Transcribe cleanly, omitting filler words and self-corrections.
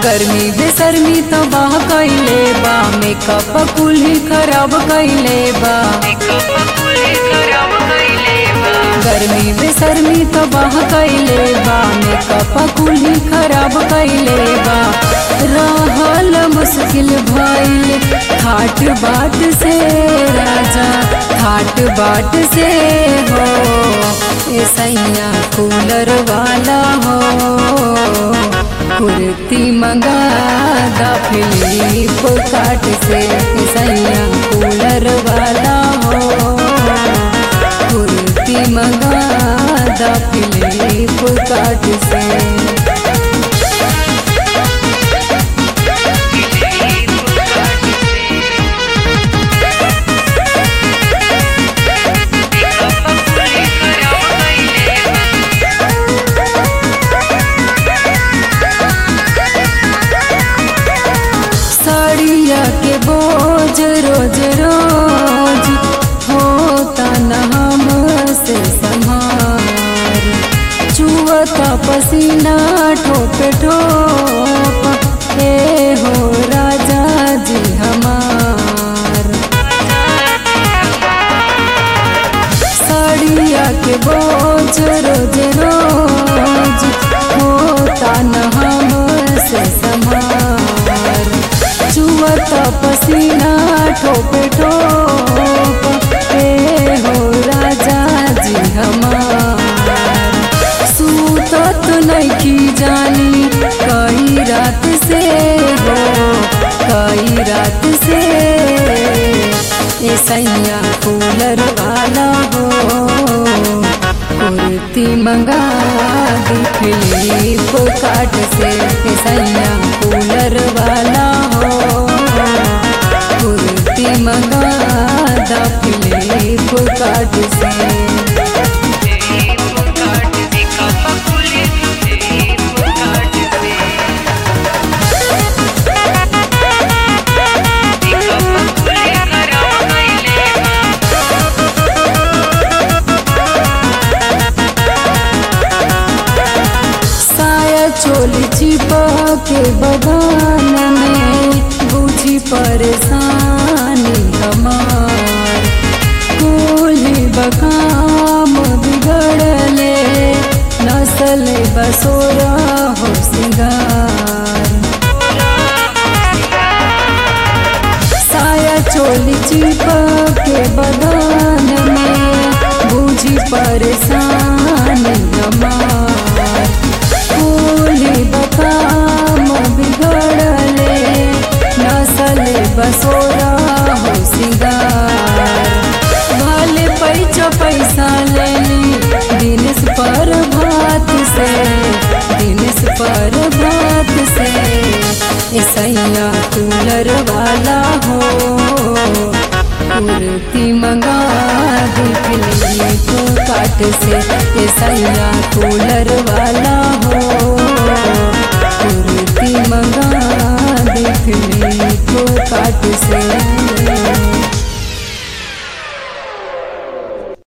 गर्मी बेसर्मी तो बाह कैले बा, मेकअप कुल्ही खराब कैले बा। गर्मी बेसर्मी तो बाह कैले बा, मेकअप कुल्ही खराब कैले बा। रहल मुश्किल भइल ठाट बाट से राजा, ठाट बाट से हो ए सैया कूलर वाला हो। कुर्ती मंगा दा फ्लिपकार्ट से ए सैया कूलर वाला हो। कुर्ती मंगा दा फ्लिपकार्ट से। साड़िया के बोझ रोज रोज होता न हमसे संभार, चुवता पसीना ठोप ठोप हे हो राजा जी हमार। साड़िया के बोझ रोज रोज होता न हमसे संभार, चुवता पसीना ठोप ठोप हे हो राजा जी हमार। सूतत नइखी जानी कई रात से हो, कई रात से ए सैया कूलर वाला हो। कुर्ती मंगा दी फ्लिपकार्ट से ए सैया कूलर वाला हो। कुर्ती मंगा दा फ्लिपकार्ट से। चोली चिपके बगान में बुझी परेशानी हमार। कोली बकाम बिगड़ले नस्ल बसोरा हो सिंगार। साया चोली चिपके बगान में बुझी परेशानी हमार। कोली बकाम बिगड़ले नस्ल बसोरा हो सिंगार। भले पैसा लेली दिनेश पर भात से, दिनेश पर भात से ए सैया कूलर वाला हो। कुर्ती मंगा दी फ्लिपकार्ट से ए सैया कूलर वाला हो। कुर्ती मंगा दी फ्लिपकार्ट से।